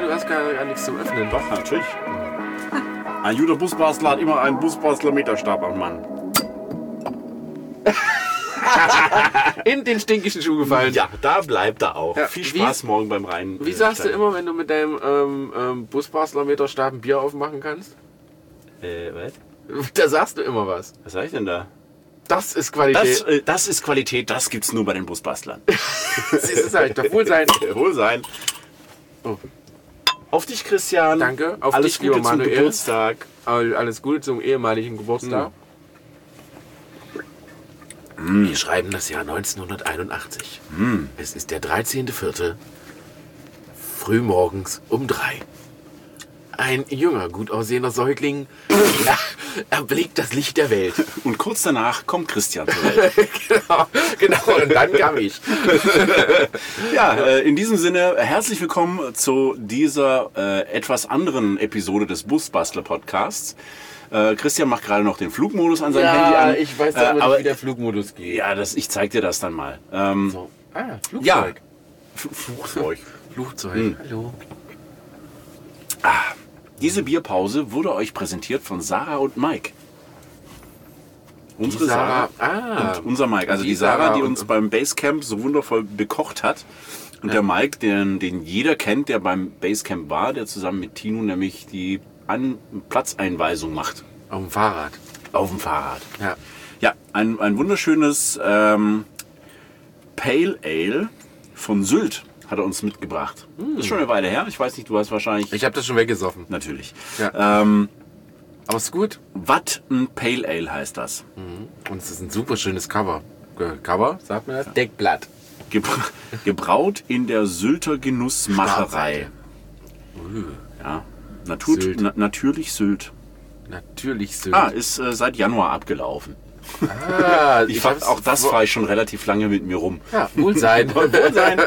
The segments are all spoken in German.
du hast gar nichts zum Öffnen. Doch, natürlich. Ein guter Busbastler hat immer einen Busbastler-Meterstab am Mann. In den stinkischen Schuh gefallen. Ja, da bleibt er auch. Ja, Viel Spaß morgen beim Rein. Wie sagst du immer, wenn du mit deinem Busbastler-Meterstab ein Bier aufmachen kannst? Was? Da sagst du immer was. Was sag ich denn da? Das ist Qualität. Das ist Qualität, das gibt's nur bei den Busbastlern. Das sag ich doch. Wohlsein. Wohlsein. Oh. Auf dich, Christian. Danke. Auf Alles dich, lieber Gute zum Manuel. Geburtstag. Alles Gute zum ehemaligen Geburtstag. Wir schreiben das Jahr 1981. Es ist der 13.04. Frühmorgens um 3. Ein junger, gut aussehender Säugling erblickt das Licht der Welt. Und kurz danach kommt Christian zur Welt. Genau, und dann kam ich. Ja, in diesem Sinne, herzlich willkommen zu dieser etwas anderen Episode des Busbastler-Podcasts. Christian macht gerade noch den Flugmodus an seinem Handy an. Ich weiß aber nicht, wie der Flugmodus geht. Ja, ich zeig dir das dann mal. So. Flugzeug. Ja, Flugzeug. Flugzeug. Hallo. Diese Bierpause wurde euch präsentiert von Sarah und Mike. Unsere Sarah- Sarah und unser Mike. Also die Sarah, die uns beim Basecamp so wundervoll bekocht hat. Und der Mike, den jeder kennt, der beim Basecamp war, der zusammen mit Tino nämlich die Platzeinweisung macht. Auf dem Fahrrad. Auf dem Fahrrad. Ja. Ja, ein wunderschönes Pale Ale von Sylt hat er uns mitgebracht. Das ist schon eine Weile her. Ich weiß nicht, du hast wahrscheinlich... Ich habe das schon weggesoffen. Natürlich. Ja. Aber ist gut. Watten Pale Ale heißt das. Und es ist ein super schönes Cover. Cover, sagt man das? Deckblatt. Gebraut in der Sylter Genussmacherei. Ja, Sylt. natürlich Sylt. Natürlich Sylt. Ist seit Januar abgelaufen. Ich hab's auch das fahre ich schon relativ lange mit mir rum. Ja, Wohlsein. Wohlsein.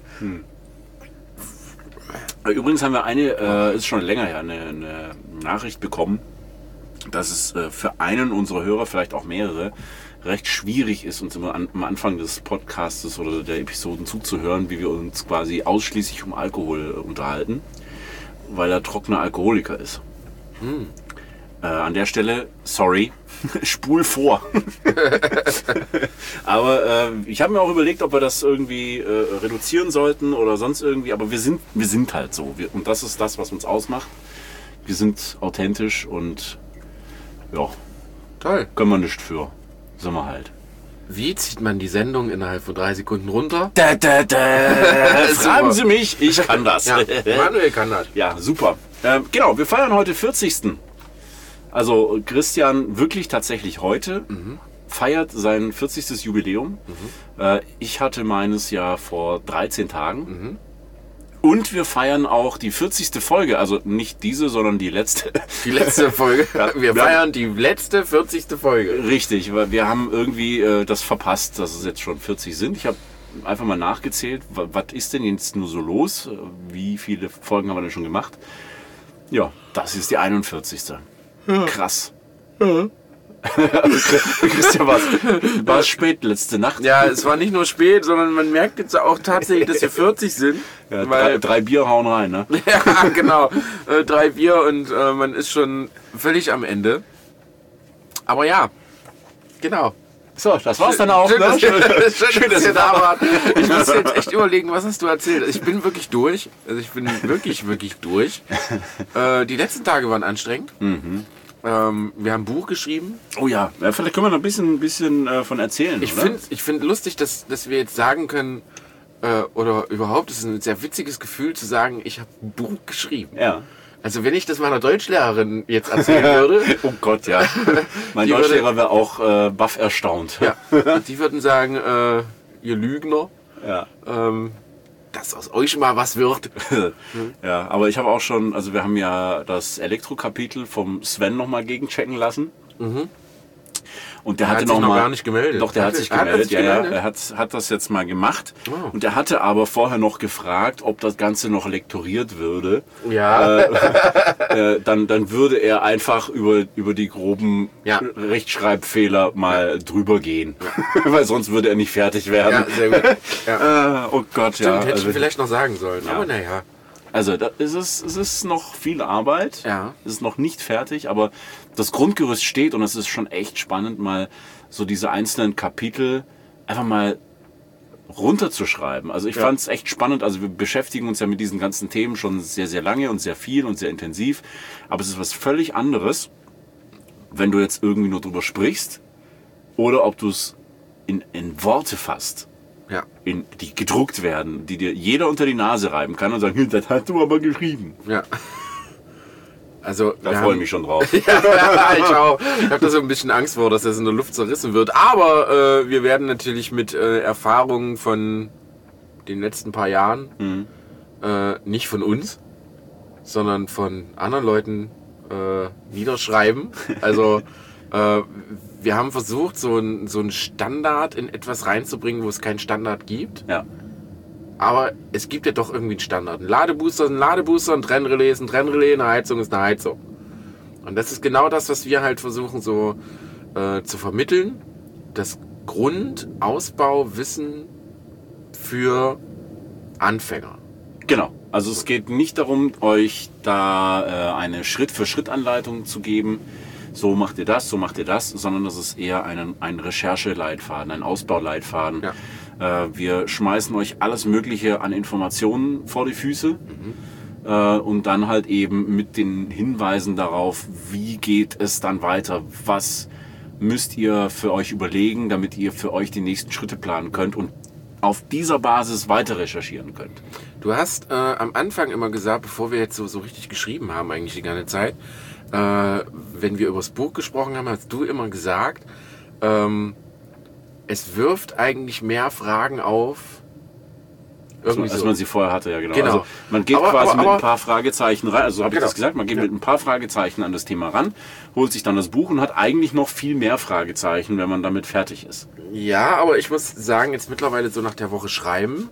Übrigens haben wir ist schon länger her, eine Nachricht bekommen, dass es für einen unserer Hörer, vielleicht auch mehrere, recht schwierig ist, uns immer am Anfang des Podcasts oder der Episoden zuzuhören, wie wir uns quasi ausschließlich um Alkohol unterhalten, weil er trockener Alkoholiker ist. An der Stelle, sorry, spul vor. Aber ich habe mir auch überlegt, ob wir das irgendwie reduzieren sollten oder sonst irgendwie, aber wir sind halt so. Und das ist das, was uns ausmacht. Wir sind authentisch und ja, Toll. können wir nicht für. Sind wir halt. Wie zieht man die Sendung innerhalb von 3 Sekunden runter? Fragen Sie mich, ich kann das. Ja, Manuel kann das. Ja, super. Genau, wir feiern heute 40. Also Christian wirklich tatsächlich heute feiert sein 40. Jubiläum. Ich hatte meines ja vor 13 Tagen. Und wir feiern auch die 40. Folge, also nicht diese, sondern die letzte. Die letzte Folge. Wir feiern die letzte 40. Folge. Richtig, weil wir haben irgendwie das verpasst, dass es jetzt schon 40 sind. Ich habe einfach mal nachgezählt, was ist denn jetzt nur so los? Wie viele Folgen haben wir denn schon gemacht? Ja, das ist die 41. Krass. Christian, war es spät letzte Nacht? Ja, es war nicht nur spät, sondern man merkt jetzt auch tatsächlich, dass wir 40 sind. Ja, weil, drei Bier hauen rein, ne? ja, genau. 3 Bier und man ist schon völlig am Ende. Aber ja, genau. So, das war's dann auch. Schön, Ne? schön, dass ihr da wart. Ich muss jetzt echt überlegen, was hast du erzählt? Ich bin wirklich durch. Also ich bin wirklich, wirklich durch. Die letzten Tage waren anstrengend. Wir haben ein Buch geschrieben. Oh ja, vielleicht können wir noch ein bisschen von erzählen. Ich finde lustig, dass wir jetzt sagen können, oder überhaupt, es ist ein sehr witziges Gefühl zu sagen, ich habe ein Buch geschrieben. Ja. Also wenn ich das meiner Deutschlehrerin jetzt erzählen würde. Oh Gott, ja. Mein Deutschlehrer wäre auch baff erstaunt. Ja, die würden sagen, ihr Lügner, Ja. dass aus euch mal was wird. Ja, aber ich habe auch schon, also wir haben ja das Elektro-Kapitel vom Sven nochmal gegenchecken lassen. Und der hatte sich noch mal, gar nicht gemeldet. Doch, der hat sich gemeldet. Ja, er hat das jetzt mal gemacht. Oh. Und er hatte aber vorher noch gefragt, ob das Ganze noch lektoriert würde. Ja. Dann würde er einfach über die groben Rechtschreibfehler mal drüber gehen. Weil sonst würde er nicht fertig werden. Ja, sehr gut. Ja. Oh Gott, Stimmt, ja. hätte ich Also, vielleicht noch sagen sollen. Aber naja. Also es ist noch viel Arbeit, es ist noch nicht fertig, aber das Grundgerüst steht und es ist schon echt spannend, mal so diese einzelnen Kapitel einfach mal runterzuschreiben. Also ich fand es echt spannend, also wir beschäftigen uns ja mit diesen ganzen Themen schon sehr, sehr lange und sehr viel und sehr intensiv, aber es ist was völlig anderes, wenn du jetzt irgendwie nur drüber sprichst oder ob du es in Worte fasst. Ja. Die gedruckt werden, die dir jeder unter die Nase reiben kann und sagen, das hast du aber geschrieben. Ja. Also, da freue ich mich schon drauf. ja, ich auch. Ich habe da so ein bisschen Angst vor, dass das in der Luft zerrissen wird. Aber wir werden natürlich mit Erfahrungen von den letzten paar Jahren, nicht von uns, sondern von anderen Leuten niederschreiben. Also wir haben versucht, so einen Standard in etwas reinzubringen, wo es keinen Standard gibt. Ja. Aber es gibt ja doch irgendwie einen Standard. Ein Ladebooster ist ein Ladebooster, ein Trennrelais ist ein Trennrelais, eine Heizung ist eine Heizung. Und das ist genau das, was wir halt versuchen so zu vermitteln. Das Grundausbauwissen für Anfänger. Genau. Also es geht nicht darum, euch da eine Schritt-für-Schritt-Anleitung zu geben, so macht ihr das, sondern das ist eher ein Rechercheleitfaden, ein Ausbauleitfaden. Ja. Wir schmeißen euch alles Mögliche an Informationen vor die Füße und dann halt eben mit den Hinweisen darauf, wie geht es dann weiter, was müsst ihr für euch überlegen, damit ihr für euch die nächsten Schritte planen könnt und auf dieser Basis weiter recherchieren könnt. Du hast am Anfang immer gesagt, bevor wir jetzt so richtig geschrieben haben, eigentlich die ganze Zeit, wenn wir über das Buch gesprochen haben, hast du immer gesagt, es wirft eigentlich mehr Fragen auf, irgendwie als man sie vorher hatte, ja genau. Genau. Also man geht quasi mit ein paar Fragezeichen rein, also habe ich das gesagt, man geht mit ein paar Fragezeichen an das Thema ran, holt sich dann das Buch und hat eigentlich noch viel mehr Fragezeichen, wenn man damit fertig ist. Ja, aber ich muss sagen, jetzt mittlerweile so nach der Woche schreiben,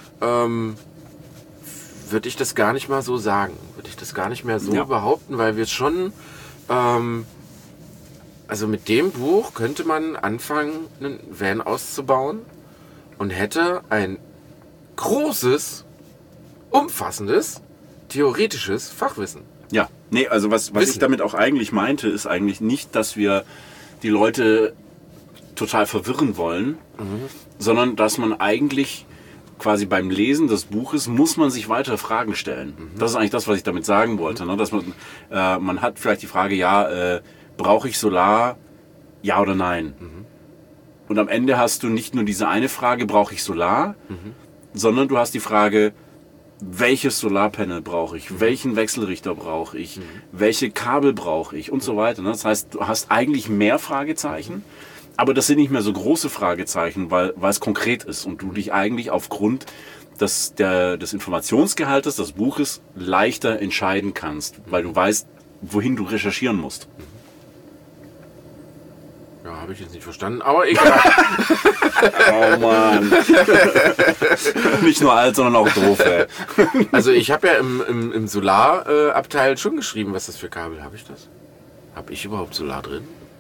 würde ich das gar nicht mal so sagen. Würde ich das gar nicht mehr so behaupten, weil wir schon, also mit dem Buch könnte man anfangen, einen Van auszubauen und hätte ein großes, umfassendes, theoretisches Fachwissen. Ja, nee, also was ich damit auch eigentlich meinte, ist eigentlich nicht, dass wir die Leute total verwirren wollen, sondern dass man eigentlich quasi beim Lesen des Buches muss man sich weitere Fragen stellen. Das ist eigentlich das, was ich damit sagen wollte. Ne? Dass man hat vielleicht die Frage, brauche ich Solar, ja oder nein? Und am Ende hast du nicht nur diese eine Frage, brauche ich Solar, sondern du hast die Frage, welches Solarpanel brauche ich, welchen Wechselrichter brauche ich, welche Kabel brauche ich und so weiter. Ne? Das heißt, du hast eigentlich mehr Fragezeichen, aber das sind nicht mehr so große Fragezeichen, weil es konkret ist und du dich eigentlich aufgrund des Informationsgehaltes des Buches leichter entscheiden kannst, weil du weißt, wohin du recherchieren musst. Ja, habe ich jetzt nicht verstanden, aber egal. Oh Mann. Nicht nur alt, sondern auch doof, ey. Also ich habe ja im Solarabteil schon geschrieben, was das für Kabel. Habe ich das? Habe ich überhaupt Solar drin?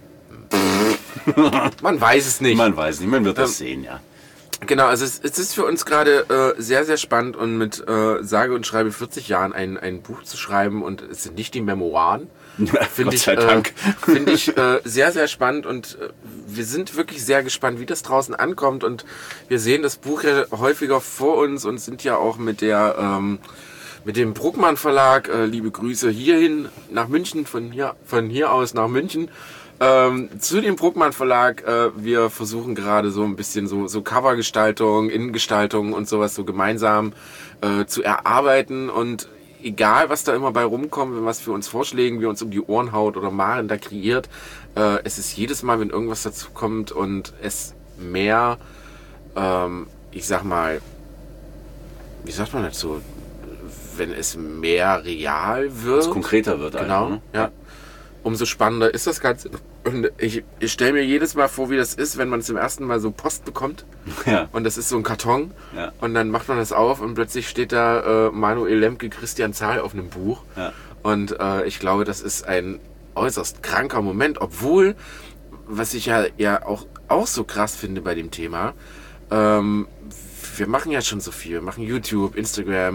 Man weiß es nicht. Man weiß nicht, man wird das sehen, ja. Genau, also es ist für uns gerade sehr, sehr spannend und mit sage und schreibe 40 Jahren ein Buch zu schreiben und es sind nicht die Memoiren. Finde ich sehr, sehr spannend und wir sind wirklich sehr gespannt, wie das draußen ankommt und wir sehen das Buch ja häufiger vor uns und sind ja auch mit dem Bruckmann Verlag, liebe Grüße hierhin nach München, von hier aus nach München, zu dem Bruckmann Verlag. Wir versuchen gerade so ein bisschen so Covergestaltung, Innengestaltung und sowas so gemeinsam zu erarbeiten und egal, was da immer bei rumkommt, was für uns Vorschlägen wir uns um die Ohren haut oder Maren da kreiert, es ist jedes Mal, wenn irgendwas dazu kommt und es mehr, ich sag mal, wie sagt man dazu, wenn es mehr real wird. Es konkreter wird. Genau, ne? ja. Umso spannender ist das Ganze. Und ich stelle mir jedes Mal vor, wie das ist, wenn man zum ersten Mal so Post bekommt. Ja. Und das ist so ein Karton. Ja. Und dann macht man das auf und plötzlich steht da Manuel Lemke, Christian Zahl auf einem Buch. Ja. Und ich glaube, das ist ein äußerst kranker Moment. Obwohl, was ich ja auch so krass finde bei dem Thema, wir machen ja schon so viel. Wir machen YouTube, Instagram,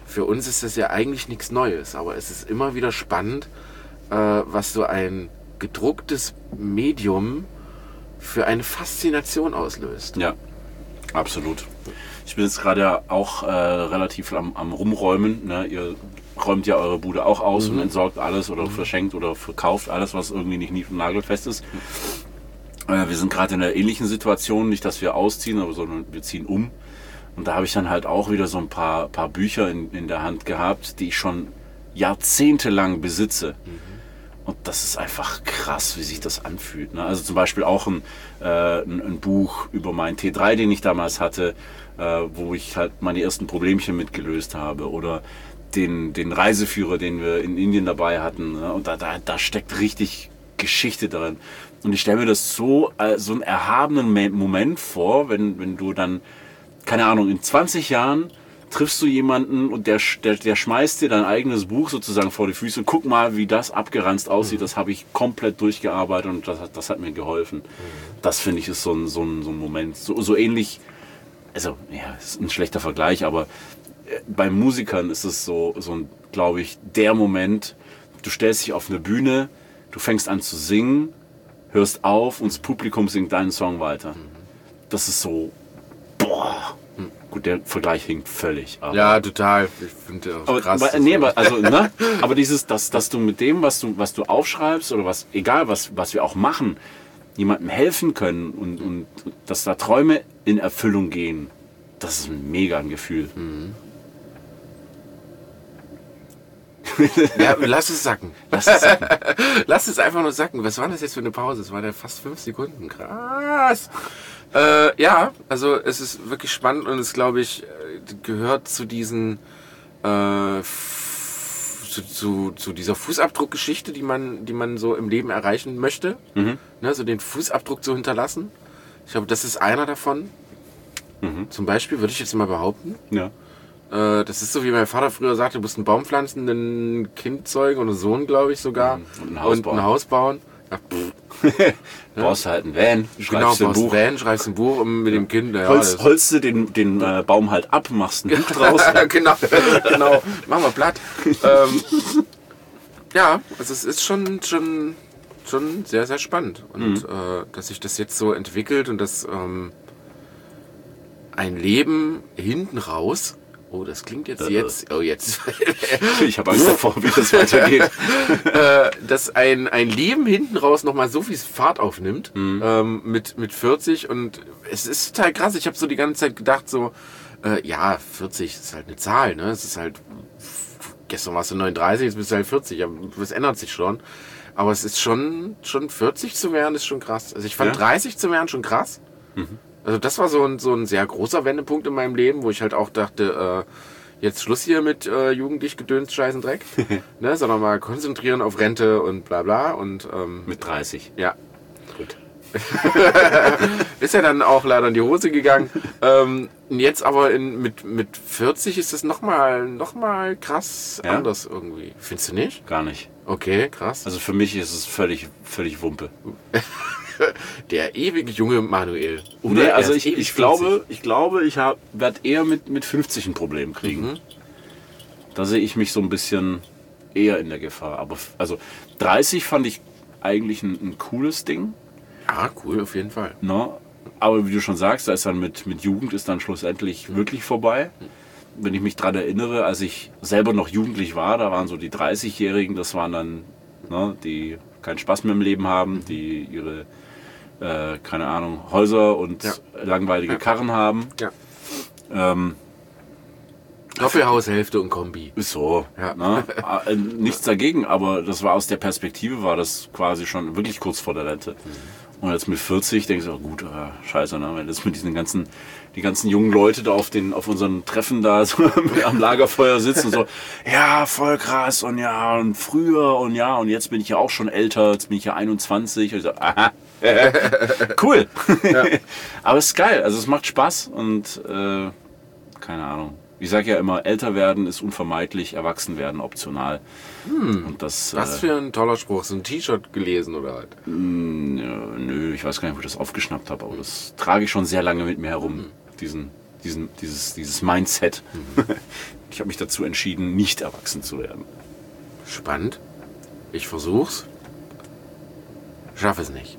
für uns ist das ja eigentlich nichts Neues, aber es ist immer wieder spannend, was so ein gedrucktes Medium für eine Faszination auslöst. Ja, absolut. Ich bin jetzt gerade auch relativ am Rumräumen. Ne? Ihr räumt ja eure Bude auch aus und entsorgt alles oder verschenkt oder verkauft alles, was irgendwie nicht nied- und nagelfest ist. Wir sind gerade in einer ähnlichen Situation, nicht, dass wir ausziehen, aber sondern wir ziehen um. Und da habe ich dann halt auch wieder so ein paar Bücher in der Hand gehabt, die ich schon jahrzehntelang besitze. Und das ist einfach krass, wie sich das anfühlt. Ne? Also zum Beispiel auch ein Buch über meinen T3, den ich damals hatte, wo ich halt meine ersten Problemchen mitgelöst habe. Oder den Reiseführer, den wir in Indien dabei hatten. Ne? Und da steckt richtig Geschichte drin. Und ich stelle mir das so einen erhabenen Moment vor, wenn du dann, keine Ahnung, in 20 Jahren triffst du jemanden und der schmeißt dir dein eigenes Buch sozusagen vor die Füße. Guck mal, wie das abgeranzt aussieht. Das habe ich komplett durchgearbeitet und das hat mir geholfen. Das finde ich ist so ein Moment. So ähnlich, also ja, ist ein schlechter Vergleich, aber bei Musikern ist es so ein, glaube ich, der Moment, du stellst dich auf eine Bühne, du fängst an zu singen, hörst auf und das Publikum singt deinen Song weiter. Das ist so, boah. Gut, der Vergleich hinkt völlig. Ja, total. Ich finde das krass. Aber dieses, dass du mit dem, was du aufschreibst oder egal was wir auch machen, jemandem helfen können und dass da Träume in Erfüllung gehen, das ist ein mega Gefühl. Ja, lass es sacken. Lass es einfach nur sacken. Was war das jetzt für eine Pause? Es waren ja fast 5 Sekunden. Krass. Ja, also es ist wirklich spannend und es, glaube ich, gehört zu diesen zu dieser Fußabdruckgeschichte, die man so im Leben erreichen möchte. Ne, so den Fußabdruck zu hinterlassen. Ich glaube, das ist einer davon. Zum Beispiel, würde ich jetzt mal behaupten. Ja. Das ist so, wie mein Vater früher sagte, du musst einen Baum pflanzen, ein Kind zeugen und einen Sohn, glaube ich sogar. Und ein Haus bauen. Ja, Brauchst halt einen Van, schreibst ein Buch und mit dem Kind. Ja, holst du den Baum halt ab, machst ein Buch draus. genau, machen wir platt. Ja, also es ist schon sehr, sehr spannend. Und dass sich das jetzt so entwickelt und dass ein Leben hinten raus. Oh, das klingt jetzt. Ich habe Angst davor, wie das weitergeht. Dass ein Leben hinten raus nochmal so viel Fahrt aufnimmt mit 40 und es ist total krass. Ich habe so die ganze Zeit gedacht, 40 ist halt eine Zahl, ne? Es ist halt, gestern warst du 39, jetzt bist du halt 40, das ändert sich schon. Aber es ist schon 40 zu werden, ist schon krass. Also ich fand 30 zu werden schon krass. Also das war so ein sehr großer Wendepunkt in meinem Leben, wo ich halt auch dachte, jetzt Schluss hier mit jugendlich Gedöns, Scheißen, Dreck, ne, sondern mal konzentrieren auf Rente und bla bla. Und, mit 30? Ja. Gut. Ist ja dann auch leider in die Hose gegangen. Jetzt aber mit 40 ist das noch mal krass anders irgendwie. Findest du nicht? Gar nicht. Okay, krass. Also für mich ist es völlig Wumpe. Der ewig junge Manuel. Nee, also ich glaube, ich werde eher mit 50 ein Problem kriegen. Da sehe ich mich so ein bisschen eher in der Gefahr. Aber also 30 fand ich eigentlich ein cooles Ding. Ah, cool, auf jeden Fall. No? Aber wie du schon sagst, da ist dann mit Jugend ist dann schlussendlich wirklich vorbei. Wenn ich mich daran erinnere, als ich selber noch jugendlich war, da waren so die 30-Jährigen, das waren dann, die keinen Spaß mehr im Leben haben, die ihre, keine Ahnung, Häuser und langweilige Karren haben. Ja. Doppelhaushälfte und Kombi. Ist so. Ja. Ne? Nichts dagegen, aber das war aus der Perspektive, war das quasi schon wirklich kurz vor der Rente. Und jetzt mit 40 denkst du, oh gut, scheiße, ne? Wenn das mit die ganzen jungen Leute da auf unseren Treffen da so am Lagerfeuer sitzen und so, ja, voll krass und ja, und früher und ja, und jetzt bin ich ja auch schon älter, jetzt bin ich ja 21. Und ich so, aha, cool. Ja. Aber es ist geil, also es macht Spaß und keine Ahnung. Ich sage ja immer, älter werden ist unvermeidlich, erwachsen werden optional. Und das, was für ein toller Spruch. So ein T-Shirt gelesen oder halt? Nö, ich weiß gar nicht, wo ich das aufgeschnappt habe, aber das trage ich schon sehr lange mit mir herum, diesen dieses Mindset. Ich habe mich dazu entschieden, nicht erwachsen zu werden. Spannend. Ich versuch's. Schaffe es nicht.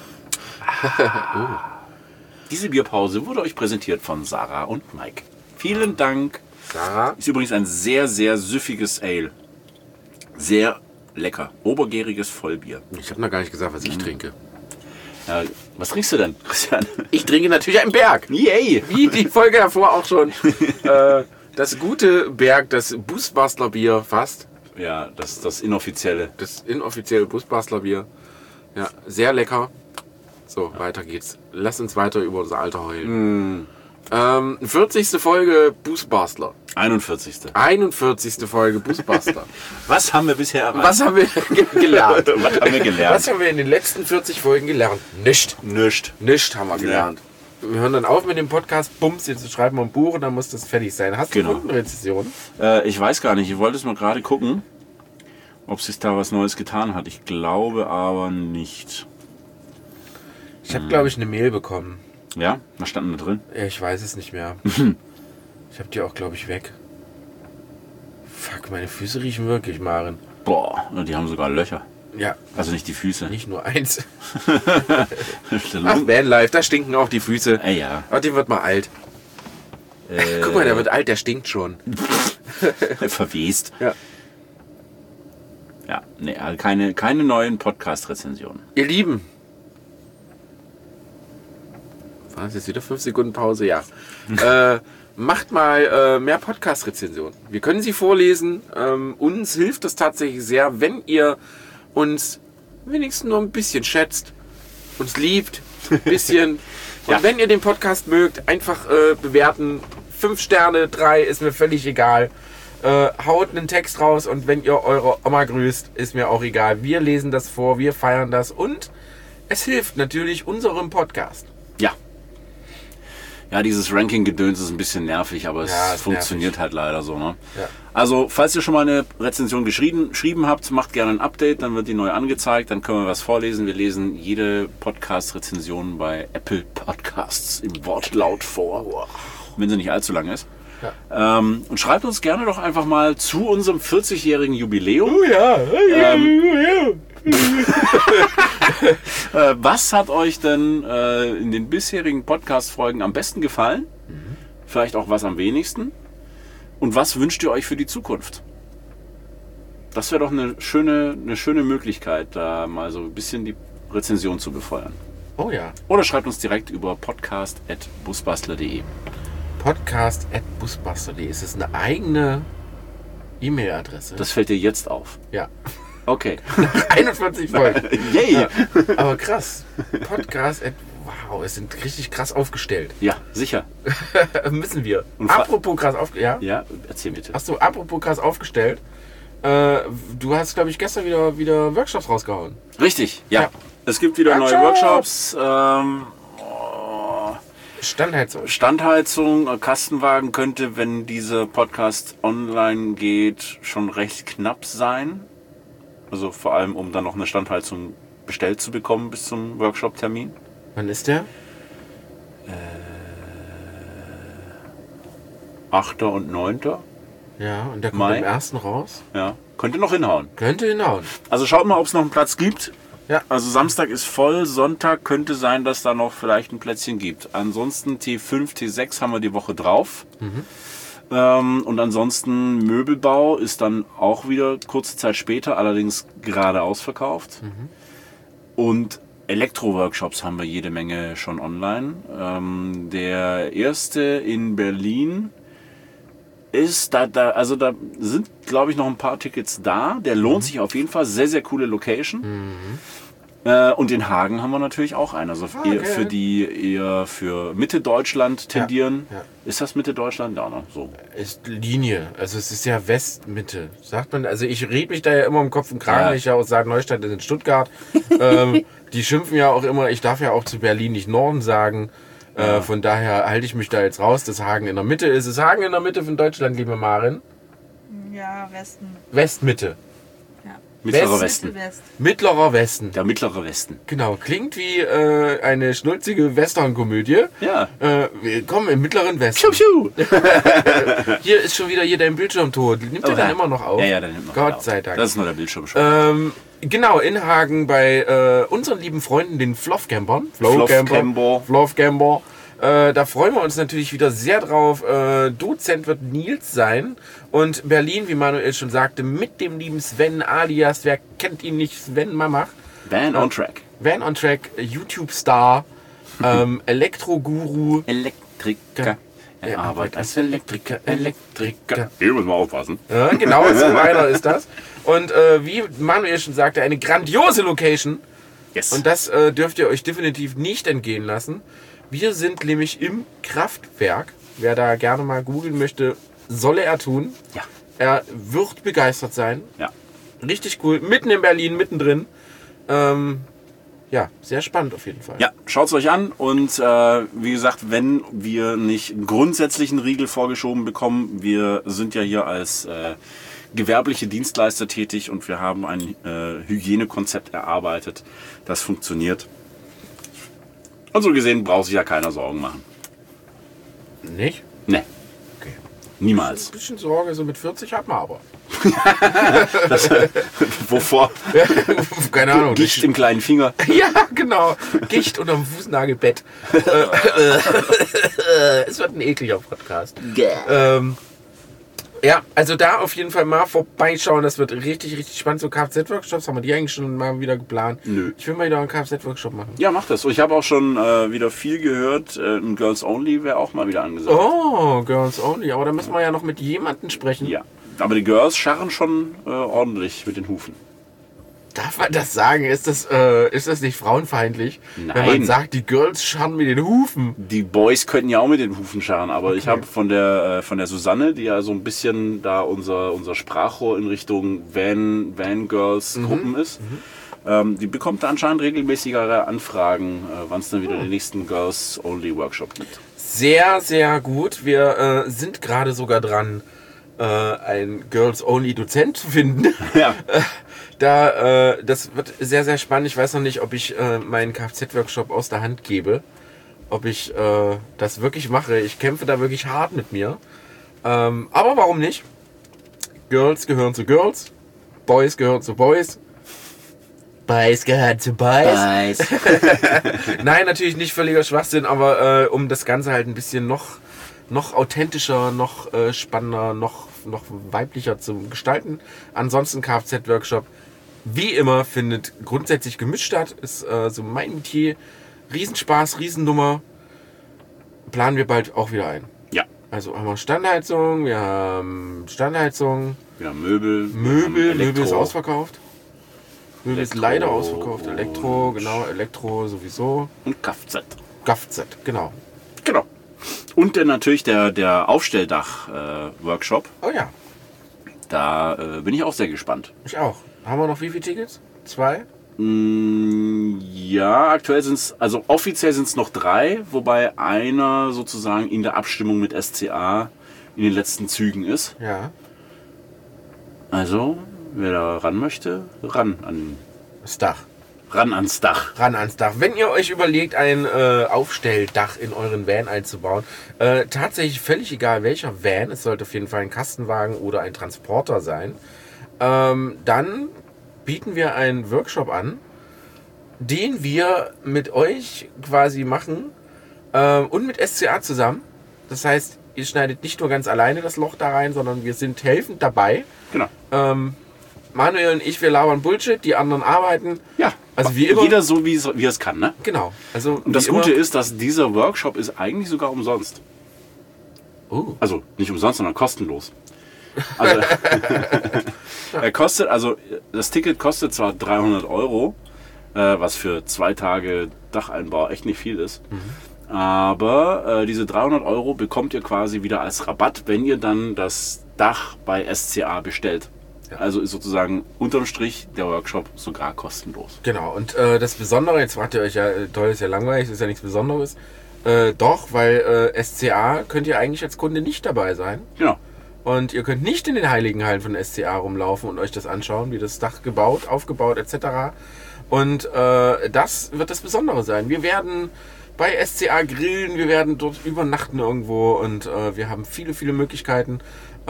Diese Bierpause wurde euch präsentiert von Sarah und Mike. Vielen Dank. Sarah? Ist übrigens ein sehr, sehr süffiges Ale. Sehr lecker. Obergäriges Vollbier. Ich habe noch gar nicht gesagt, was ich trinke. Ja, was trinkst du denn, Christian? Ich trinke natürlich einen Berg. Yay! Wie die Folge davor auch schon. Das gute Berg, das Busbastler Bier fast. Ja, das Inoffizielle. Das inoffizielle Busbastler Bier. Ja, sehr lecker. So, weiter geht's. Lass uns weiter über unser Alter heulen. 40. Folge Busbastler. 41. 41. Folge Busbastler. Was haben wir bisher erreicht? Was haben wir gelernt? Was haben wir gelernt? Was haben wir in den letzten 40 Folgen gelernt? Nicht. Nicht haben wir gelernt. Wir hören dann auf mit dem Podcast. Bums, jetzt schreiben wir ein Buch und dann muss das fertig sein. Hast du Kundenrezensionen? Ich weiß gar nicht. Ich wollte es mal gerade gucken, ob sich da was Neues getan hat. Ich glaube aber nicht. Ich habe, glaube ich, eine Mail bekommen. Ja? Was stand denn da drin? Ja, ich weiß es nicht mehr. Ich habe die auch, glaube ich, weg. Fuck, meine Füße riechen wirklich, Maren. Boah, die haben sogar Löcher. Ja. Also nicht die Füße. Nicht nur eins. Ach, Vanlife, da stinken auch die Füße. Ja. Aber der wird mal alt. Guck mal, der wird alt, der stinkt schon. Verwest. Ja. Ja, nee, also keine neuen Podcast-Rezensionen. Ihr Lieben. War das jetzt wieder 5 Sekunden Pause? Ja. Macht mal mehr Podcast-Rezensionen. Wir können sie vorlesen. Uns hilft das tatsächlich sehr, wenn ihr uns wenigstens nur ein bisschen schätzt, uns liebt, ein bisschen. Und Ja. wenn ihr den Podcast mögt, einfach bewerten. 5 Sterne, 3, ist mir völlig egal. Haut einen Text raus und wenn ihr eure Oma grüßt, ist mir auch egal. Wir lesen das vor, wir feiern das und es hilft natürlich unserem Podcast. Ja. Ja, dieses Ranking-Gedöns ist ein bisschen nervig, aber es Ja, ist funktioniert halt leider so. Ne? Ja. Also, falls ihr schon mal eine Rezension geschrieben habt, macht gerne ein Update, dann wird die neu angezeigt, dann können wir was vorlesen. Wir lesen jede Podcast-Rezension bei Apple Podcasts im Wortlaut vor, wenn sie nicht allzu lang ist. Ja. Und schreibt uns gerne doch einfach mal zu unserem 40-jährigen Jubiläum. Oh ja. Was hat euch denn in den bisherigen Podcast-Folgen am besten gefallen? Vielleicht auch was am wenigsten? Und was wünscht ihr euch für die Zukunft? Das wäre doch eine schöne Möglichkeit, da mal so ein bisschen die Rezension zu befeuern. Oh ja. Oder schreibt uns direkt über podcast@busbastler.de. Podcast@busbastler.de. Ist das eine eigene E-Mail-Adresse? Das fällt dir jetzt auf. Ja. Okay. 41 Folgen. Yay! Ja. Aber krass. Wow, es sind richtig krass aufgestellt. Ja, sicher. Müssen wir. Und Apropos krass aufgestellt. Ja? Ja, erzähl bitte. Achso, apropos krass aufgestellt. Du hast, glaube ich, gestern wieder Workshops rausgehauen. Richtig, ja. Ja. Es gibt wieder neue Workshops. Standheizung, Kastenwagen könnte, wenn dieser Podcast online geht, schon recht knapp sein. Also vor allem, um dann noch eine Standheizung bestellt zu bekommen bis zum Workshop-Termin. Wann ist der? 8. und 9. Ja, und der kommt Mai. am 1. raus. Ja, könnte noch hinhauen. Könnte hinhauen. Also schaut mal, ob es noch einen Platz gibt. Ja. Also Samstag ist voll, Sonntag könnte sein, dass da noch vielleicht ein Plätzchen gibt. Ansonsten T5, T6 haben wir die Woche drauf. Und ansonsten Möbelbau ist dann auch wieder kurze Zeit später, allerdings gerade ausverkauft. Und Elektro-Workshops haben wir jede Menge schon online. Der erste in Berlin ist, da sind, glaube ich, noch ein paar Tickets da. Der lohnt sich auf jeden Fall. Sehr, sehr coole Location. Und in Hagen haben wir natürlich auch einen. Also für die eher für Mitte Deutschland tendieren. Ja. Ist das Mitte Deutschland? Ja, ne? So. Ist Linie. Also es ist ja Westmitte. Sagt man, also ich rede mich da ja immer im Kopf und Kragen, Ja. weil ich ja aus Neustadt in Stuttgart. Die schimpfen ja auch immer, ich darf ja auch zu Berlin nicht Norden sagen. Von daher halte ich mich da jetzt raus, dass Hagen in der Mitte ist. Ist Hagen in der Mitte von Deutschland, liebe Maren? Ja, Westen. Westmitte. Ja. Mittlerer Westen. Mittlerer Westen. Der Mittlere Westen. Genau, klingt wie eine schnulzige Western-Komödie. Ja. Willkommen im Mittleren Westen. Piu, piu. Hier ist schon wieder dein Bildschirm tot. Nimmt der dann immer noch auf? Ja, dann nimmt noch Gott auf. sei Dank. Das ist nur der Bildschirm schon. Genau, in Hagen bei unseren lieben Freunden, den Flofcampern. Flofcamper. Da freuen wir uns natürlich wieder sehr drauf. Dozent wird Nils sein. Und Berlin, wie Manuel schon sagte, mit dem lieben Sven alias, wer kennt ihn nicht, Sven Mamach. Van on Track. Van on Track, YouTube-Star, Elektro-Guru. Elektriker. Er arbeitet als Elektriker. Hier muss man aufpassen. Ja, genau, so einer ist das. Und wie Manuel schon sagte, eine grandiose Location. Yes. Und das dürft ihr euch definitiv nicht entgehen lassen. Wir sind nämlich im Kraftwerk. Wer da gerne mal googeln möchte, solle er tun. Ja. Er wird begeistert sein. Ja. Richtig cool. Mitten in Berlin, mittendrin. Ja, sehr spannend auf jeden Fall. Ja, schaut es euch an und wie gesagt, wenn wir nicht grundsätzlich einen Riegel vorgeschoben bekommen, wir sind ja hier als gewerbliche Dienstleister tätig und wir haben ein Hygienekonzept erarbeitet, das funktioniert. Und so gesehen braucht sich ja keiner Sorgen machen. Nicht? Ne, Okay. niemals. Ein bisschen Sorge, so mit 40 hat man aber. Wovor? Keine Ahnung. Gicht im kleinen Finger. Ja, genau. Gicht unterm Fußnagelbett. Es wird ein ekliger Podcast. Ja, also da auf jeden Fall mal vorbeischauen. Das wird richtig, richtig spannend. So Kfz-Workshops, haben wir die eigentlich schon mal wieder geplant? Nö. Ich will mal wieder einen Kfz-Workshop machen. Ja, mach das. Und ich habe auch schon wieder viel gehört. Ein Girls Only wäre auch mal wieder angesagt. Oh, Girls Only. Aber da müssen wir ja noch mit jemandem sprechen. Ja, aber die Girls scharren schon ordentlich mit den Hufen. Darf man das sagen? Ist das nicht frauenfeindlich? Nein. Wenn man sagt, die Girls scharren mit den Hufen. Die Boys könnten ja auch mit den Hufen scharren, aber ich habe von der Susanne, die ja so ein bisschen da unser Sprachrohr in Richtung Van Girls Gruppen ist, die bekommt da anscheinend regelmäßigere Anfragen, wann es dann wieder den nächsten Girls Only Workshop gibt. Sehr, sehr gut. Wir sind gerade sogar dran, einen Girls Only Dozent zu finden. Ja. Das wird sehr, sehr spannend. Ich weiß noch nicht, ob ich meinen Kfz-Workshop aus der Hand gebe. Ob ich das wirklich mache. Ich kämpfe da wirklich hart mit mir. Aber warum nicht? Girls gehören zu Girls. Boys gehören zu Boys. Boys gehören zu Boys. Nein, natürlich nicht völliger Schwachsinn, aber um das Ganze halt ein bisschen noch authentischer, noch spannender, noch weiblicher zu gestalten. Ansonsten Kfz-Workshop, wie immer, findet grundsätzlich gemischt statt. Ist so mein Metier. Riesenspaß, Riesennummer. Planen wir bald auch wieder ein. Ja. Also haben wir Standheizung, wir haben Möbel. Möbel ist ausverkauft. Möbel ist Elektro leider ausverkauft. Elektro, und- genau, Elektro sowieso. Und Kfz. Kfz, genau. Genau. Und dann natürlich der Aufstelldach-Workshop. Oh ja, Da bin ich auch sehr gespannt. ich auch. Haben wir noch wie viele Tickets? 2? Ja, aktuell sind es, also offiziell sind es noch 3, wobei einer sozusagen in der Abstimmung mit SCA in den letzten Zügen ist. Ja. Also, wer da ran möchte, ran Das Dach. ans Dach. Ran ans Dach. Wenn ihr euch überlegt, ein Aufstelldach in euren Van einzubauen, tatsächlich völlig egal welcher Van, es sollte auf jeden Fall ein Kastenwagen oder ein Transporter sein, dann bieten wir einen Workshop an, den wir mit euch quasi machen und mit SCA zusammen. Das heißt, ihr schneidet nicht nur ganz alleine das Loch da rein, sondern wir sind helfend dabei. Genau. Manuel und ich, wir labern Bullshit, die anderen arbeiten. Ja, Also wie immer. jeder so, wie er es kann, ne? Genau. Also Und das wie Gute immer. ist, dass dieser Workshop ist eigentlich sogar umsonst. Oh. Also nicht umsonst, sondern kostenlos. Also, er kostet, also das Ticket kostet zwar 300 €, was für 2 Tage Dacheinbau echt nicht viel ist. Aber diese 300 € bekommt ihr quasi wieder als Rabatt, wenn ihr dann das Dach bei SCA bestellt. Ja. Also ist sozusagen unterm Strich der Workshop sogar kostenlos. Genau. Und das Besondere, jetzt fragt ihr euch ja, toll, ist ja langweilig, ist ja nichts Besonderes. Doch, weil SCA könnt ihr eigentlich als Kunde nicht dabei sein. Genau. Und ihr könnt nicht in den heiligen Hallen von SCA rumlaufen und euch das anschauen, wie das Dach aufgebaut etc. Und das wird das Besondere sein. Wir werden bei SCA grillen, wir werden dort übernachten irgendwo und wir haben viele, viele Möglichkeiten,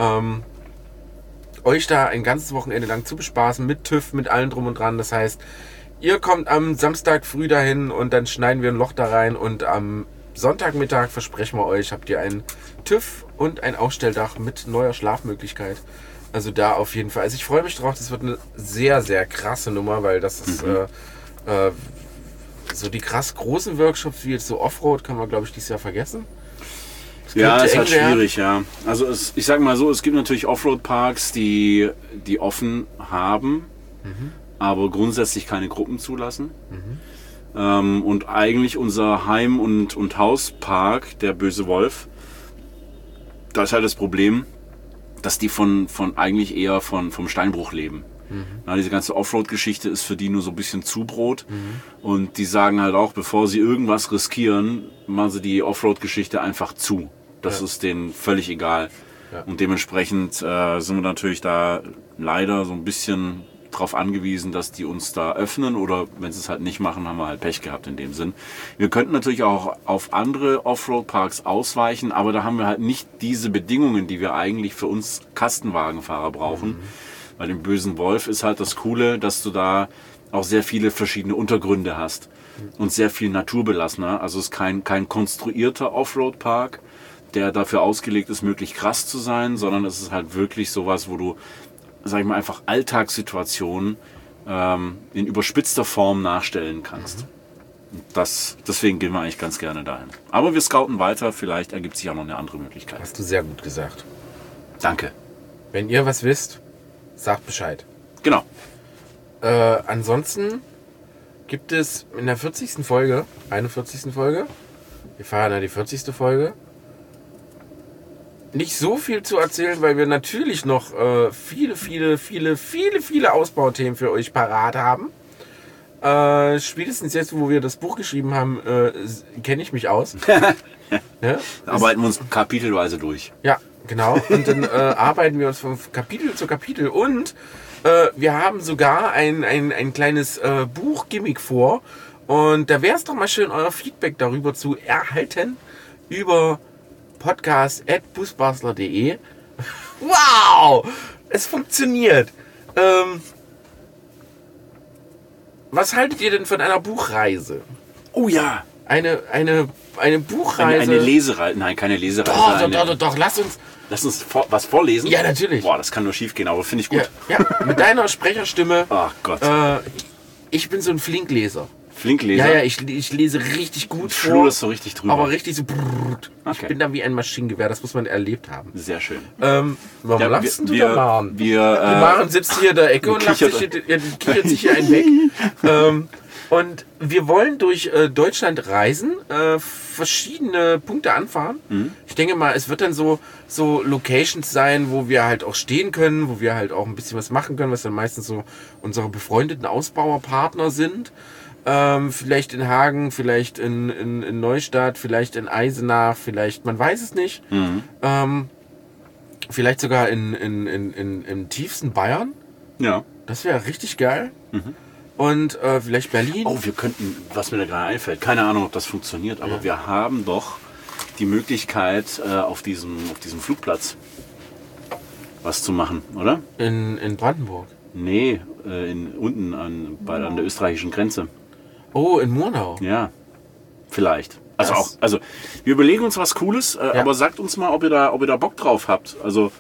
euch da ein ganzes Wochenende lang zu bespaßen mit TÜV, mit allem drum und dran. Das heißt, ihr kommt am Samstag früh dahin und dann schneiden wir ein Loch da rein und am Sonntagmittag, versprechen wir euch, habt ihr ein TÜV und ein Aufstelldach mit neuer Schlafmöglichkeit. Also da auf jeden Fall. Also ich freue mich drauf, das wird eine sehr, sehr krasse Nummer, weil das ist so die krass großen Workshops wie jetzt so Offroad kann man, glaube ich, dieses Jahr vergessen. Ja, ist halt schwierig, ja. Also ich sage mal so, es gibt natürlich Offroad-Parks, die offen haben, aber grundsätzlich keine Gruppen zulassen. Und eigentlich unser Heim- und Hauspark, der Böse Wolf, da ist halt das Problem, dass die eigentlich eher vom Steinbruch leben. Na, diese ganze Offroad-Geschichte ist für die nur so ein bisschen Zubrot. Und die sagen halt auch, bevor sie irgendwas riskieren, machen sie die Offroad-Geschichte einfach zu. Das ist denen völlig egal. Ja. Und dementsprechend sind wir natürlich da leider so ein bisschen drauf angewiesen, dass die uns da öffnen, oder wenn sie es halt nicht machen, haben wir halt Pech gehabt in dem Sinn. Wir könnten natürlich auch auf andere Offroad-Parks ausweichen, aber da haben wir halt nicht diese Bedingungen, die wir eigentlich für uns Kastenwagenfahrer brauchen. Bei dem Bösen Wolf ist halt das Coole, dass du da auch sehr viele verschiedene Untergründe hast und sehr viel naturbelassener. Also es ist kein konstruierter Offroad-Park, der dafür ausgelegt ist, möglichst krass zu sein, sondern es ist halt wirklich sowas, wo du, sag ich mal, einfach Alltagssituationen in überspitzter Form nachstellen kannst. Deswegen gehen wir eigentlich ganz gerne dahin. Aber wir scouten weiter, vielleicht ergibt sich auch noch eine andere Möglichkeit. Hast du sehr gut gesagt. Danke. Wenn ihr was wisst, sagt Bescheid. Genau. Ansonsten gibt es in der 41. Folge, wir feiern ja die 40. Folge, nicht so viel zu erzählen, weil wir natürlich noch viele Ausbauthemen für euch parat haben. Spätestens jetzt, wo wir das Buch geschrieben haben, kenne ich mich aus. Ja? Arbeiten wir uns kapitelweise durch. Ja, genau. Und dann arbeiten wir uns von Kapitel zu Kapitel. Und wir haben sogar ein kleines Buch-Gimmick vor. Und da wäre es doch mal schön, euer Feedback darüber zu erhalten. Über podcast@busbastler.de. Wow! Es funktioniert. Was haltet ihr denn von einer Buchreise? Oh ja! Eine Buchreise. Eine Lesereise. Nein, keine Lesereise. Doch, lass uns was vorlesen. Ja, natürlich. Boah, das kann nur schief gehen, aber finde ich gut. Ja, mit deiner Sprecherstimme. Ach Gott. Ich bin so ein Flinkleser. Flinkleser? Ja, ich lese richtig gut vor. Schludderst so richtig drüber. Aber richtig so. Okay. Ich bin da wie ein Maschinengewehr, das muss man erlebt haben. Sehr schön. Warum lachst du da, Maren? Die Maren sitzt hier in der Ecke und kichert sich hier einen weg. Und wir wollen durch Deutschland reisen, verschiedene Punkte anfahren. Ich denke mal, es wird dann so Locations sein, wo wir halt auch stehen können, wo wir halt auch ein bisschen was machen können, was dann meistens so unsere befreundeten Ausbauerpartner sind. Vielleicht in Hagen, vielleicht in Neustadt, vielleicht in Eisenach, vielleicht, man weiß es nicht. Vielleicht sogar im tiefsten Bayern. Ja. Das wäre richtig geil. Und vielleicht Berlin. Oh, wir könnten, was mir da gerade einfällt, keine Ahnung, ob das funktioniert, aber wir haben doch die Möglichkeit, auf diesem Flugplatz was zu machen, oder? In Brandenburg? Nee, unten an der österreichischen Grenze. Oh, in Murnau? Ja, vielleicht. Also wir überlegen uns was Cooles, aber sagt uns mal, ob ihr da Bock drauf habt. Also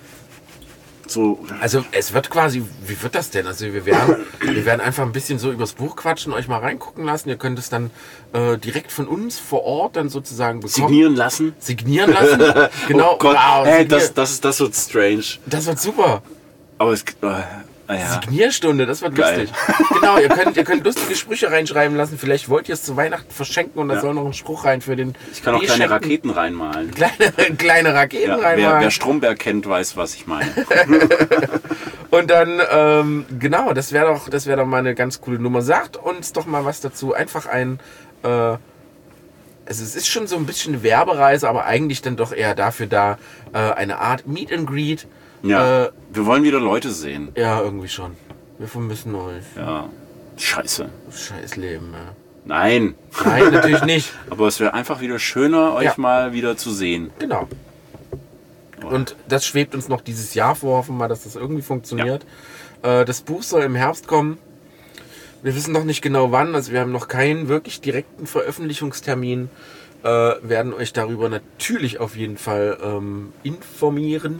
es wird quasi, wie wird das denn? Also wir werden einfach ein bisschen so übers Buch quatschen, euch mal reingucken lassen. Ihr könnt es dann direkt von uns vor Ort dann sozusagen bekommen. Signieren lassen? Genau. Oh Gott, wow, das wird strange. Das wird super. Aber es... Signierstunde, das wird lustig. Genau, ihr könnt lustige Sprüche reinschreiben lassen. Vielleicht wollt ihr es zu Weihnachten verschenken und da soll noch ein Spruch rein für den. Ich kann auch kleine Raketen reinmalen. Kleine Raketen reinmalen. Wer Stromberg kennt, weiß, was ich meine. Und dann, genau, das wäre doch mal eine ganz coole Nummer. Sagt uns doch mal was dazu. Einfach also es ist schon so ein bisschen eine Werbereise, aber eigentlich dann doch eher dafür da, eine Art Meet and Greet. Ja, wir wollen wieder Leute sehen. Ja, irgendwie schon. Wir vermissen euch. Ja, scheiße. Scheiß Leben, ja. Nein. Nein, natürlich nicht. Aber es wäre einfach wieder schöner, euch mal wieder zu sehen. Genau. Und das schwebt uns noch dieses Jahr vor. Hoffen wir mal, dass das irgendwie funktioniert. Ja. Das Buch soll im Herbst kommen. Wir wissen noch nicht genau wann. Also wir haben noch keinen wirklich direkten Veröffentlichungstermin. Werden euch darüber natürlich auf jeden Fall informieren.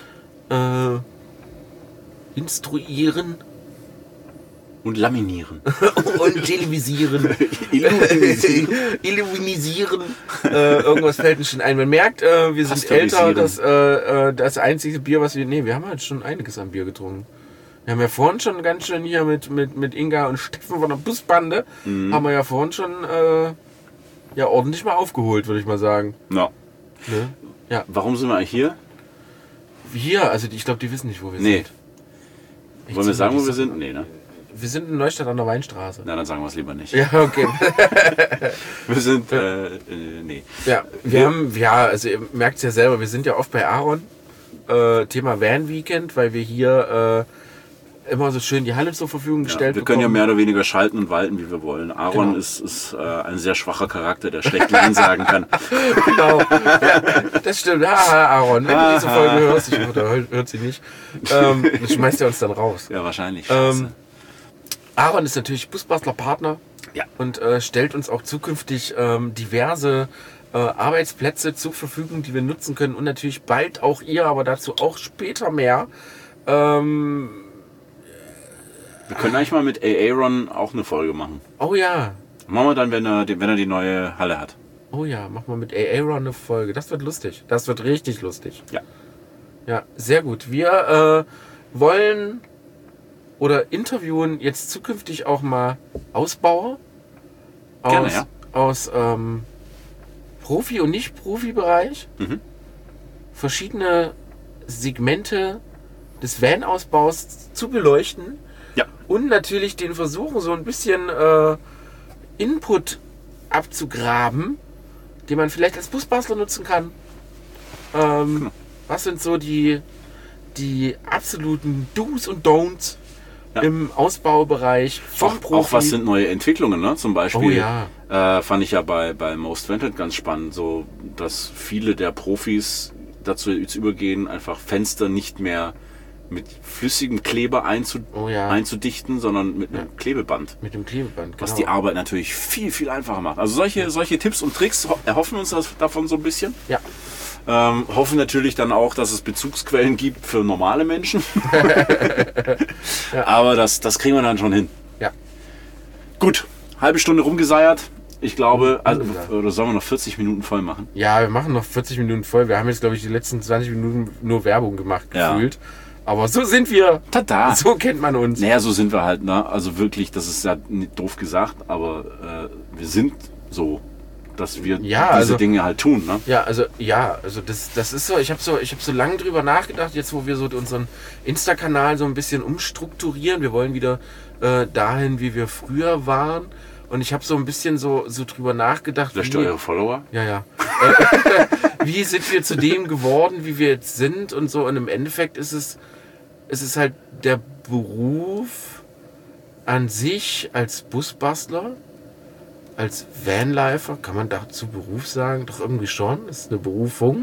Instruieren. Und laminieren. Und televisieren. Illuminisieren. Irgendwas fällt uns schon ein. Man merkt, wir sind älter. Das einzige Bier, was wir... Nee, wir haben halt schon einiges an Bier getrunken. Wir haben ja vorhin schon ganz schön hier mit Inga und Steffen von der Busbande, haben wir ja vorhin schon ordentlich mal aufgeholt, würde ich mal sagen. Ja. Ne? Ja. Warum sind wir eigentlich hier? Hier, also ich glaube, die wissen nicht, wo wir sind. Wollen wir sagen, wo wir sind? Nee, ne? Wir sind in Neustadt an der Weinstraße. Na, dann sagen wir es lieber nicht. Ja, okay. Wir sind, nee. Ja, wir haben, also ihr merkt es ja selber, wir sind ja oft bei Aaron. Thema Van Weekend, weil wir hier immer so schön die Halle zur Verfügung gestellt bekommen. Wir können ja mehr oder weniger schalten und walten, wie wir wollen. Aaron ist ein sehr schwacher Charakter, der schlecht Nein sagen kann. Genau. Ja, das stimmt. Aaron, wenn du diese Folge hörst, ich hoffe, der hört sie nicht, schmeißt er uns dann raus. Ja, wahrscheinlich. Aaron ist natürlich Busbastler Partner und stellt uns auch zukünftig diverse Arbeitsplätze zur Verfügung, die wir nutzen können und natürlich bald auch ihr, aber dazu auch später mehr. Wir können eigentlich mal mit Aaron auch eine Folge machen. Oh ja. Machen wir dann, wenn er die neue Halle hat. Oh ja, machen wir mit Aaron eine Folge. Das wird lustig. Das wird richtig lustig. Ja. Ja, sehr gut. Wir wollen oder interviewen jetzt zukünftig auch mal Ausbauer aus Profi- und Nicht-Profi-Bereich. Verschiedene Segmente des Van-Ausbaus zu beleuchten. Ja. Und natürlich den versuchen, so ein bisschen Input abzugraben, den man vielleicht als Busbastler nutzen kann. Was sind so die absoluten Do's und Don'ts im Ausbaubereich vom Profi? Auch was sind neue Entwicklungen, ne? Zum Beispiel Oh fand ich ja bei Most Wanted ganz spannend, so dass viele der Profis dazu jetzt übergehen, einfach Fenster nicht mehr mit flüssigem Kleber einzudichten, sondern mit einem Klebeband. Mit dem Klebeband, genau. Was die Arbeit natürlich viel, viel einfacher macht. Also solche Tipps und Tricks erhoffen wir uns davon so ein bisschen. Ja. Hoffen natürlich dann auch, dass es Bezugsquellen gibt für normale Menschen. Aber das kriegen wir dann schon hin. Ja. Gut, halbe Stunde rumgeseiert. Ich glaube, oder sollen wir noch 40 Minuten voll machen? Ja, wir machen noch 40 Minuten voll. Wir haben jetzt, glaube ich, die letzten 20 Minuten nur Werbung gemacht, gefühlt. Aber so sind wir. Tada. So kennt man uns. Naja, so sind wir halt. Ne? Also wirklich, das ist ja nicht doof gesagt, aber wir sind so, dass wir diese Dinge halt tun. Ne? Also das ist so. Ich habe so lange drüber nachgedacht, jetzt wo wir so unseren Insta-Kanal so ein bisschen umstrukturieren. Wir wollen wieder dahin, wie wir früher waren. Und ich habe so ein bisschen so drüber nachgedacht. Löscht ihr eure Follower? Ja. Wie sind wir zu dem geworden, wie wir jetzt sind und so. Und im Endeffekt ist es halt der Beruf an sich als Busbastler, als Vanlifer, kann man dazu Beruf sagen? Doch irgendwie schon. Das ist eine Berufung.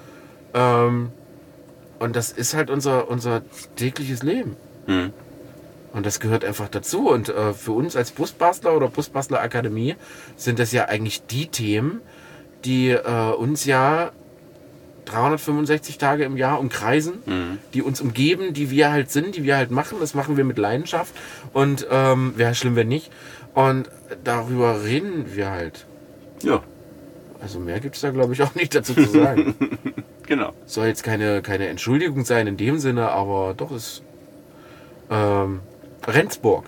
Und das ist halt unser tägliches Leben. Und das gehört einfach dazu. Und für uns als Busbastler oder Busbastler Akademie sind das ja eigentlich die Themen, die uns ja 365 Tage im Jahr umkreisen, die uns umgeben, die wir halt sind, die wir halt machen. Das machen wir mit Leidenschaft. Und wäre schlimm, wenn nicht. Und darüber reden wir halt. Ja. Also mehr gibt es da, glaube ich, auch nicht dazu zu sagen. Genau. Soll jetzt keine Entschuldigung sein in dem Sinne, aber doch ist Rendsburg.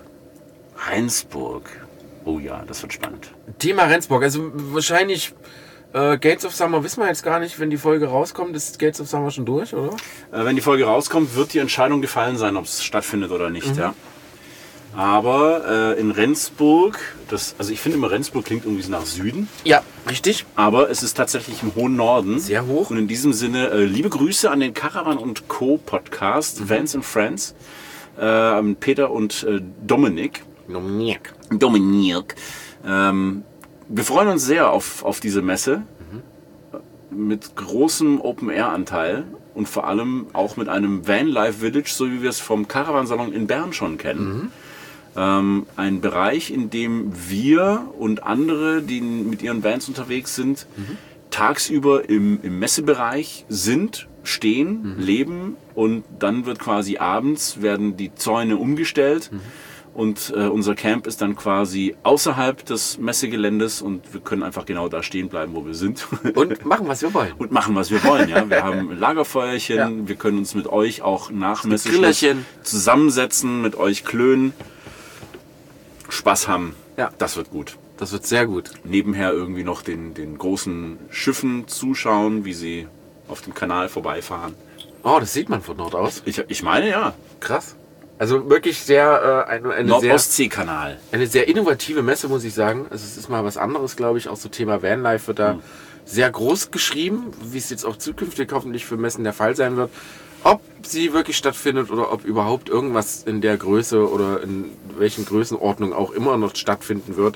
Oh ja, das wird spannend. Thema Rendsburg. Also wahrscheinlich Gates of Summer wissen wir jetzt gar nicht, wenn die Folge rauskommt. Ist Gates of Summer schon durch, oder? Wenn die Folge rauskommt, wird die Entscheidung gefallen sein, ob es stattfindet oder nicht. Ja. Aber in Rendsburg, also ich finde immer, Rendsburg klingt irgendwie so nach Süden. Ja, richtig. Aber es ist tatsächlich im hohen Norden. Sehr hoch. Und in diesem Sinne, liebe Grüße an den Caravan & Co. Podcast, Vans and Friends, Peter und Dominik. Dominik. Wir freuen uns sehr auf diese Messe. Mit großem Open-Air-Anteil. Und vor allem auch mit einem Van-Life-Village, so wie wir es vom Caravansalon in Bern schon kennen. Ein Bereich, in dem wir und andere, die mit ihren Vans unterwegs sind, tagsüber im Messebereich sind, stehen, leben und dann wird quasi abends, werden die Zäune umgestellt und unser Camp ist dann quasi außerhalb des Messegeländes und wir können einfach genau da stehen bleiben, wo wir sind. Und machen, was wir wollen. Und machen, was wir wollen, ja. Wir haben Lagerfeuerchen, wir können uns mit euch auch nach Messeschluss zusammensetzen, mit euch klönen, Spaß haben. Ja. Das wird gut. Das wird sehr gut. Nebenher irgendwie noch den großen Schiffen zuschauen, wie sie auf dem Kanal vorbeifahren. Oh, das sieht man von dort aus. Ich meine, ja. Krass. Also wirklich sehr eine Nord-Ostsee-Kanal. Eine sehr innovative Messe, muss ich sagen. Also es ist mal was anderes, glaube ich. Auch so Thema Vanlife wird da sehr groß geschrieben, wie es jetzt auch zukünftig hoffentlich für Messen der Fall sein wird. Ob sie wirklich stattfindet oder ob überhaupt irgendwas in der Größe oder in welchen Größenordnungen auch immer noch stattfinden wird,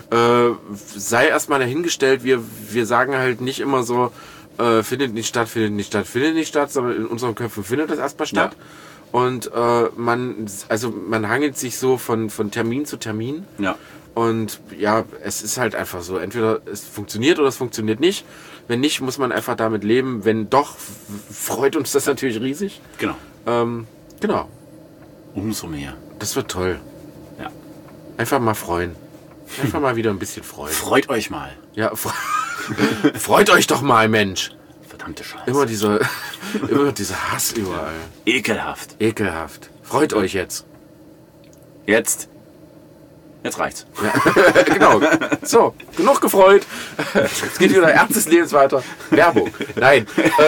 sei erstmal dahingestellt. Wir sagen halt nicht immer so, findet nicht statt, findet nicht statt, findet nicht statt, sondern in unseren Köpfen findet das erstmal statt. Ja. Und man hangelt sich so von Termin zu Termin. Ja. Und ja, es ist halt einfach so. Entweder es funktioniert oder es funktioniert nicht. Wenn nicht, muss man einfach damit leben. Wenn doch, freut uns das natürlich riesig. Genau. Genau. Umso mehr. Das wird toll. Ja. Einfach mal freuen. Einfach mal wieder ein bisschen freuen. Freut euch mal. Ja, freut euch doch mal, Mensch. Verdammte Scheiße. Immer dieser Hass überall. Ekelhaft. Ekelhaft. Freut euch jetzt. Jetzt reicht's. Ja, genau. So, genug gefreut. Jetzt geht wieder Ernst des Lebens weiter. Werbung. Nein.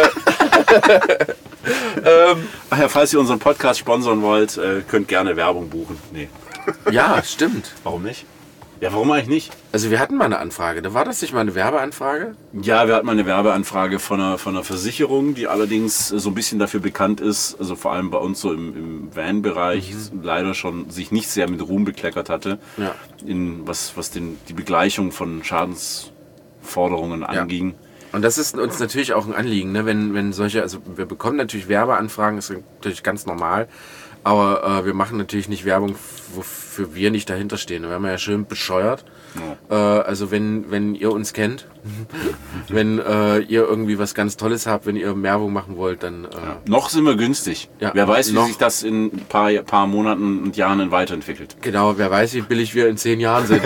Ach ja, falls ihr unseren Podcast sponsern wollt, könnt gerne Werbung buchen. Nee. Ja, stimmt. Warum nicht? Ja, warum eigentlich nicht? Also wir hatten mal eine Anfrage. Da war das nicht mal eine Werbeanfrage? Ja, wir hatten mal eine Werbeanfrage von einer Versicherung, die allerdings so ein bisschen dafür bekannt ist, also vor allem bei uns so im Van-Bereich, leider schon sich nicht sehr mit Ruhm bekleckert hatte, Ja. Was die Begleichung von Schadensforderungen anging. Und das ist uns natürlich auch ein Anliegen, ne? Wenn solche, also wir bekommen natürlich Werbeanfragen, ist natürlich ganz normal, aber wir machen natürlich nicht Werbung, wofür wir nicht dahinter stehen. Da wären wir ja schön bescheuert. Ja. Also wenn ihr uns kennt, wenn ihr irgendwie was ganz Tolles habt, wenn ihr Werbung machen wollt, dann... Noch sind wir günstig. Ja, wer weiß, wie sich das in ein paar Monaten und Jahren weiterentwickelt. Genau, wer weiß, wie billig wir in 10 Jahren sind.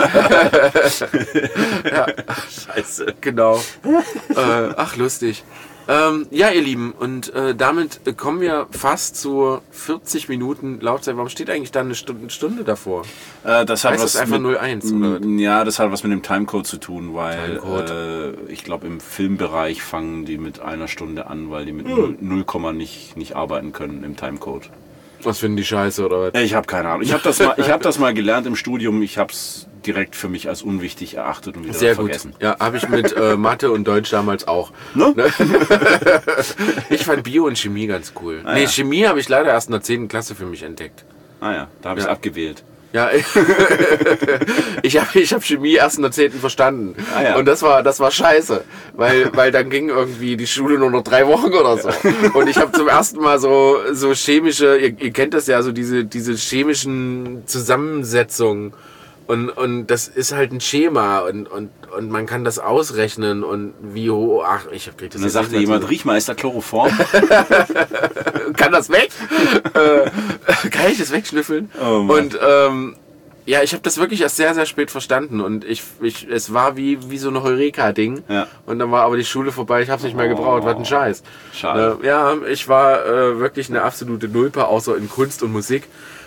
Ja. Scheiße. Genau. Ach, lustig. Ja, ihr Lieben, und damit kommen wir fast zu 40 Minuten Laufzeit. Warum steht eigentlich da eine Stunde davor? Das hat heißt was das einfach mit, 01? Oder? Ja, das hat was mit dem Timecode zu tun, weil ich glaube im Filmbereich fangen die mit 1 Stunde an, weil die mit 0, nicht arbeiten können im Timecode. Was finden die Scheiße oder was? Ich habe keine Ahnung. Ich habe das mal gelernt im Studium. Ich habe es direkt für mich als unwichtig erachtet und wieder Sehr vergessen. gut. Ja, habe ich mit Mathe und Deutsch damals auch. Ne? Ich fand Bio und Chemie ganz cool. Ah, nee, ja. Chemie habe ich leider erst in der 10. Klasse für mich entdeckt. Ah ja, da habe ich es abgewählt. Ja, ich hab Chemie erst in der 10. verstanden. Ah, ja. Und das war scheiße. Weil dann ging irgendwie die Schule nur noch 3 Wochen oder so. Und ich habe zum ersten Mal so chemische, ihr kennt das ja, so diese chemischen Zusammensetzungen. Und das ist halt ein Schema und man kann das ausrechnen und wie hoch. Ach, ich krieg das Und dann sagte jemand, Riechmeister Chloroform. Kann das weg? Kann ich das wegschnüffeln? Oh Mann. Und ja, ich habe das wirklich erst sehr, sehr spät verstanden und es war wie so ein Heureka-Ding. Ja. Und dann war aber die Schule vorbei, ich habe es nicht mehr gebraucht, was ein Scheiß. Schade. Ja, ich war wirklich eine absolute Nulpe, außer in Kunst und Musik.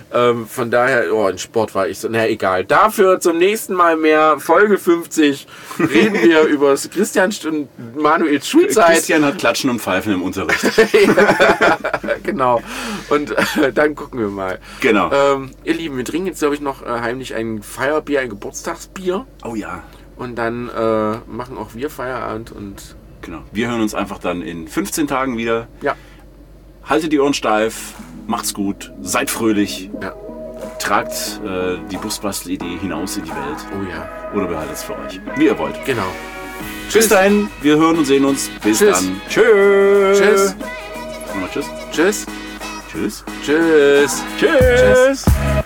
Von daher, in Sport war ich so, egal. Dafür zum nächsten Mal mehr. Folge 50 reden wir über Christian und Manuels Schulzeit. Christian hat Klatschen und Pfeifen im Unterricht. Genau. Und dann gucken wir mal. Genau. Ihr Lieben, wir trinken jetzt, glaube ich, noch heimlich ein Feierbier, ein Geburtstagsbier. Oh ja. Und dann machen auch wir Feierabend und... Genau. Wir hören uns einfach dann in 15 Tagen wieder. Ja. Haltet die Ohren steif, macht's gut, seid fröhlich, Ja. tragt die Busbastel-Idee hinaus in die Welt Oh ja. oder behaltet es für euch, wie ihr wollt. Genau. Bis dahin, wir hören und sehen uns. Bis Tschüss. dann. Tschüss. Tschüss. Nochmal tschüss. Tschüss. Tschüss. Tschüss. Tschüss. Tschüss.